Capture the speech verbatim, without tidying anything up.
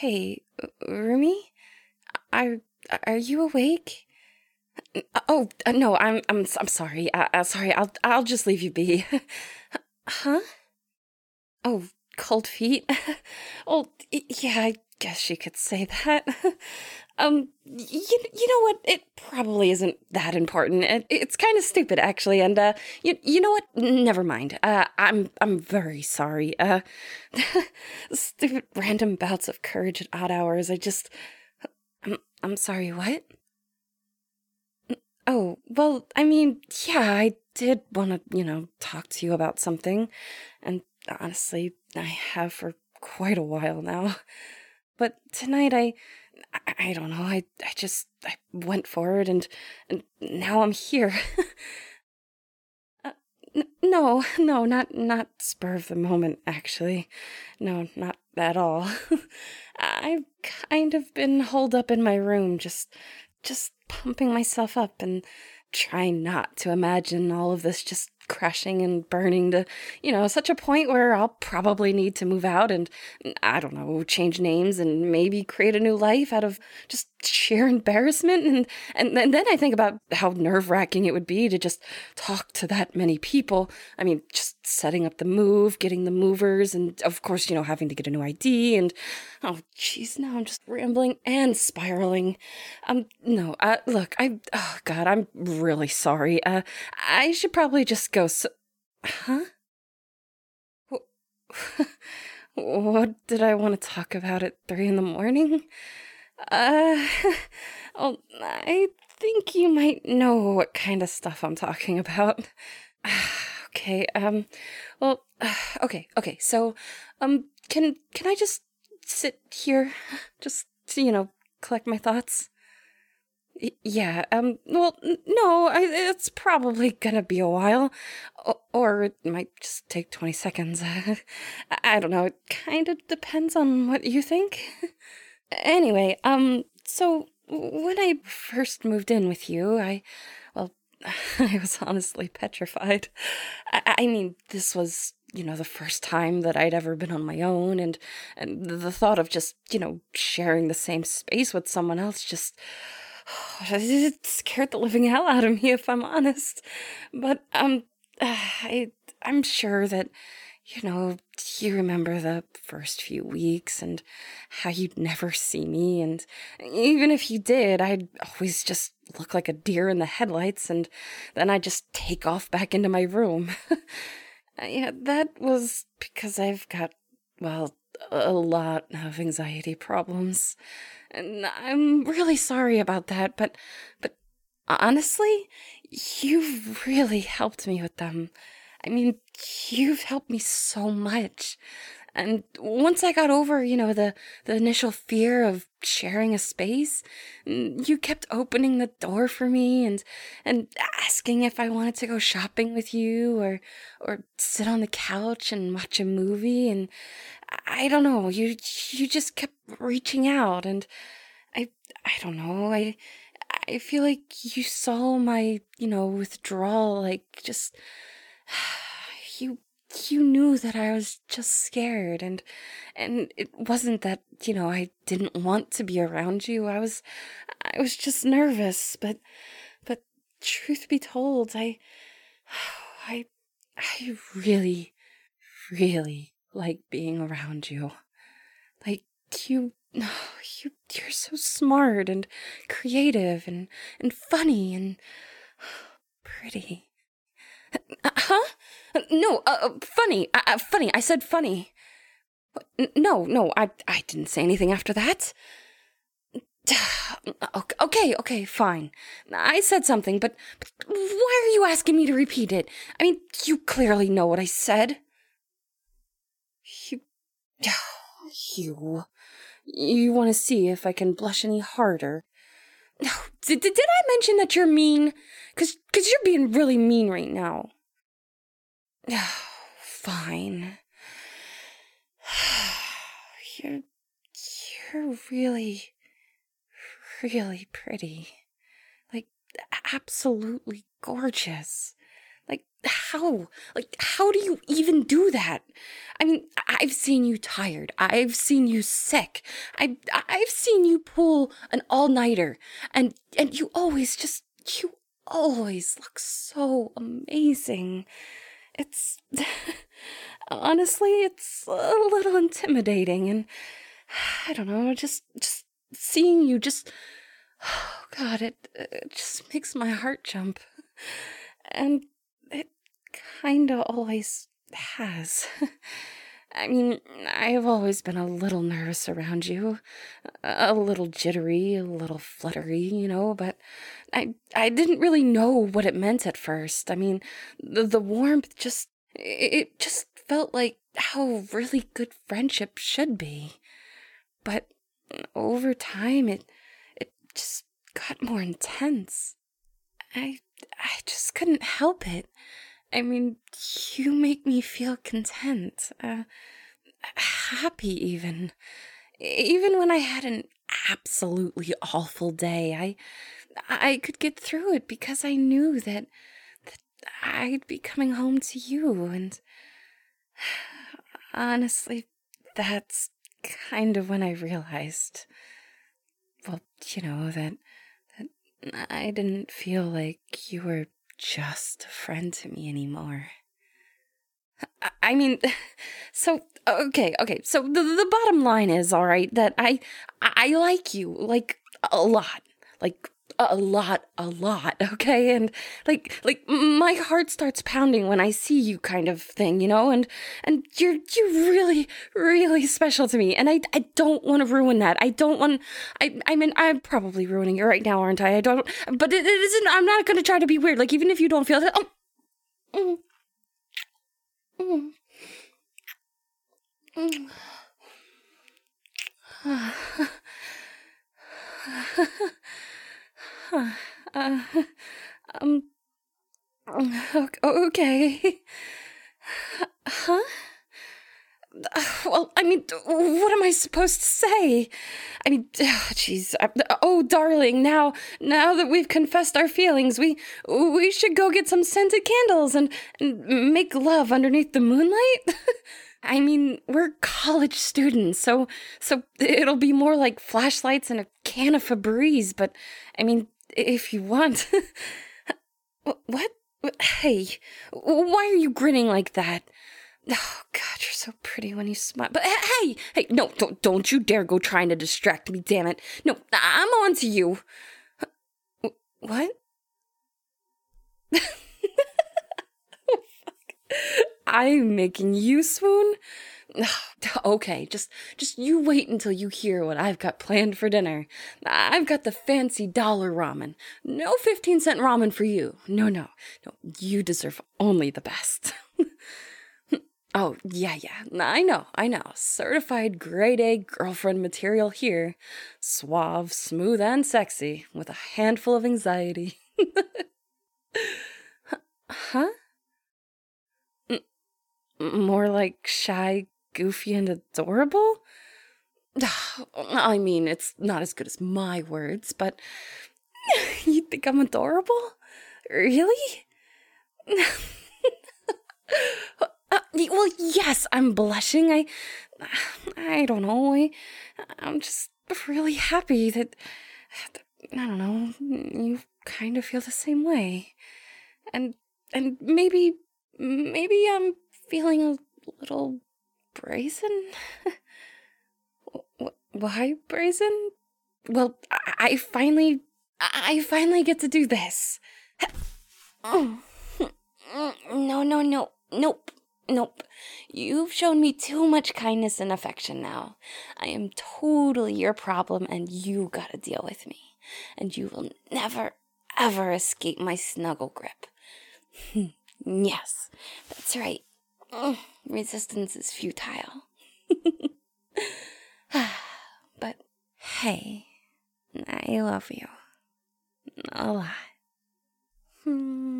Hey, uh, Rumi? Are are you awake? N- Oh, uh, no, I'm I'm I'm sorry. Uh, uh, sorry. I'll I'll just leave you be. Huh? Oh, cold feet. Oh, y- yeah, I guess you could say that. Um, you, you know what? It probably isn't that important. It, it's kind of stupid, actually. And uh, you you know what? Never mind. Uh, I'm I'm very sorry. Uh, stupid random bouts of courage at odd hours. I just I'm I'm sorry. What? Oh, well, I mean, yeah, I did want to, you know, talk to you about something, and honestly, I have for quite a while now. But tonight, I, I, I don't know, I, I just, I went for it, and, and now I'm here. uh, n- no, no, not, not spur of the moment, actually. No, not at all. I've kind of been holed up in my room, just, just pumping myself up and trying not to imagine all of this just crashing and burning to, you know, such a point where I'll probably need to move out and, I don't know, change names and maybe create a new life out of just sheer embarrassment. And, and, and then I think about how nerve wracking it would be to just talk to that many people. I mean, just setting up the move, getting the movers, and of course, you know, having to get a new I D. And oh, jeez, now I'm just rambling and spiraling. Um, no, uh, look, I, oh God, I'm really sorry. Uh, I should probably just go. So, huh? Wh- what did I want to talk about at three in the morning? Uh, oh, I think you might know what kind of stuff I'm talking about. Okay, um, well, okay, okay, so, um, can, can I just sit here? Just, you know, collect my thoughts? Y- Yeah, um, well, n- no, I, it's probably gonna be a while. O- or it might just take twenty seconds. I I don't know, it kind of depends on what you think. Anyway, um, so when I first moved in with you, I, well, I was honestly petrified. I, I mean, this was, you know, the first time that I'd ever been on my own, and and the thought of just, you know, sharing the same space with someone else just it scared the living hell out of me, if I'm honest. But um, I I'm sure that you know you remember the first few weeks and how you'd never see me, and even if you did, I'd always just look like a deer in the headlights, and then I'd just take off back into my room. Yeah, that was because I've got, well, a lot of anxiety problems. And I'm really sorry about that, but but honestly, you've really helped me with them. I mean, you've helped me so much. And once I got over, you know, the the initial fear of sharing a space, mm, you kept opening the door for me and and asking if I wanted to go shopping with you or or sit on the couch and watch a movie, and I don't know, you you just kept reaching out, and I I don't know. I I feel like you saw my, you know, withdrawal, like just you you knew that I was just scared, and and it wasn't that, you know, I didn't want to be around you. I was I was just nervous, but but truth be told, I I I really really like being around you. Like you you you're so smart and creative and and funny and pretty. Uh, huh? Uh, No, uh, uh, funny. Uh, uh, funny. I said funny. N- No, no, I I didn't say anything after that. Ok- Okay, okay, fine. I said something, but, but why are you asking me to repeat it? I mean, you clearly know what I said. You, you, you want to see if I can blush any harder? Did, did, did I mention that you're mean? Cause, cause you're being really mean right now. Fine. You're, you're really, really pretty. Like, absolutely gorgeous. Like, how? Like, how do you even do that? I mean, I- I've seen you tired. I've seen you sick. I I've seen you pull an all-nighter, and and you always just you always look so amazing. It's honestly, it's a little intimidating, and I don't know, just just seeing you just oh God, it, it just makes my heart jump. And it kinda always has. I mean, I've always been a little nervous around you, a little jittery, a little fluttery, you know, but I I didn't really know what it meant at first. I mean, the, the warmth just it just felt like how really good friendship should be. But over time it it just got more intense. I I just couldn't help it. I mean, you make me feel content, uh, happy even. Even when I had an absolutely awful day, I I could get through it because I knew that that I'd be coming home to you, and honestly, that's kind of when I realized, well, you know, that that I didn't feel like you were just a friend to me anymore. I I mean, so okay, okay. So the the bottom line is, all right, that I I like you like a lot, like a lot, a lot. Okay, and like like my heart starts pounding when I see you, kind of thing, you know. And and you're you're really really special to me, and I I don't want to ruin that. I don't want. I I mean, I'm probably ruining it right now, aren't I? I don't. But it, it isn't. I'm not gonna try to be weird. Like, even if you don't feel that. Oh, mm, mm, mm. uh, um, o- okay. Huh? Well, I mean, what am I supposed to say? I mean, jeez. Oh, darling, now, now that we've confessed our feelings, we we should go get some scented candles and, and make love underneath the moonlight. I mean, we're college students, so so it'll be more like flashlights and a can of Febreze. But I mean, if you want, what? Hey, why are you grinning like that? Oh God, you're so pretty when you smile. But hey, hey, no, don't, don't you dare go trying to distract me, damn it. No, I'm on to you. What? I'm making you swoon? Okay, just just you wait until you hear what I've got planned for dinner. I've got the fancy dollar ramen. No fifteen cent ramen for you. No, no, no, you deserve only the best. Oh, yeah, yeah. I know, I know. Certified grade A girlfriend material here. Suave, smooth, and sexy, with a handful of anxiety. Huh? M- more like shy, goofy, and adorable? I mean, it's not as good as my words, but you think I'm adorable? Really? Uh, well, yes, I'm blushing. I, I don't know. I, I'm just really happy that, I don't know, you kind of feel the same way. And, and maybe, maybe I'm feeling a little brazen? Why brazen? Well, I, I finally, I finally get to do this. No, no, no, nope. Nope. You've shown me too much kindness and affection now. I am totally your problem, and you gotta deal with me. And you will never, ever escape my snuggle grip. Yes, that's right. Resistance is futile. But hey, I love you. A lot. Hmm.